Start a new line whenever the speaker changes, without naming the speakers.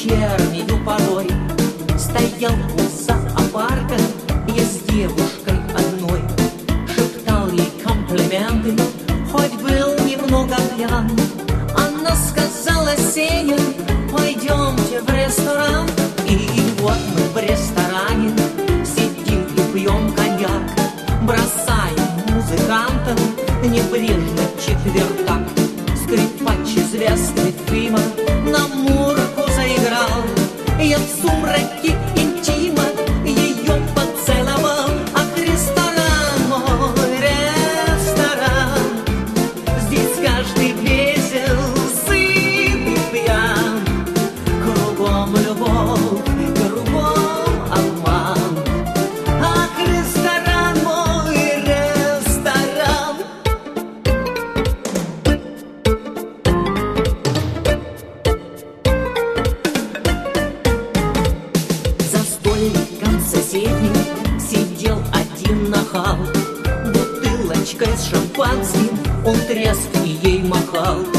вечернею порой стоял у зоопарка я с девушкой одной, шептал ей комплименты, хоть был немного пьян. Она сказала: Сеня, пойдемте в ресторан. И вот мы в ресторане сидим и пьем коньяк, бросаем музыкантам небрежно четвертак. Скрипач известный Фима на мурку заиграл, я в сумраке интима ее поцеловал. Ах, ресторан, мой ресторан, здесь каждый весел, сыт и пьян. Кругом любовь, кругом обман. Ах, ресторан, мой ресторан. За столиком соседним сидел один нахал, бутылочкой с шампанским он треск ей махал.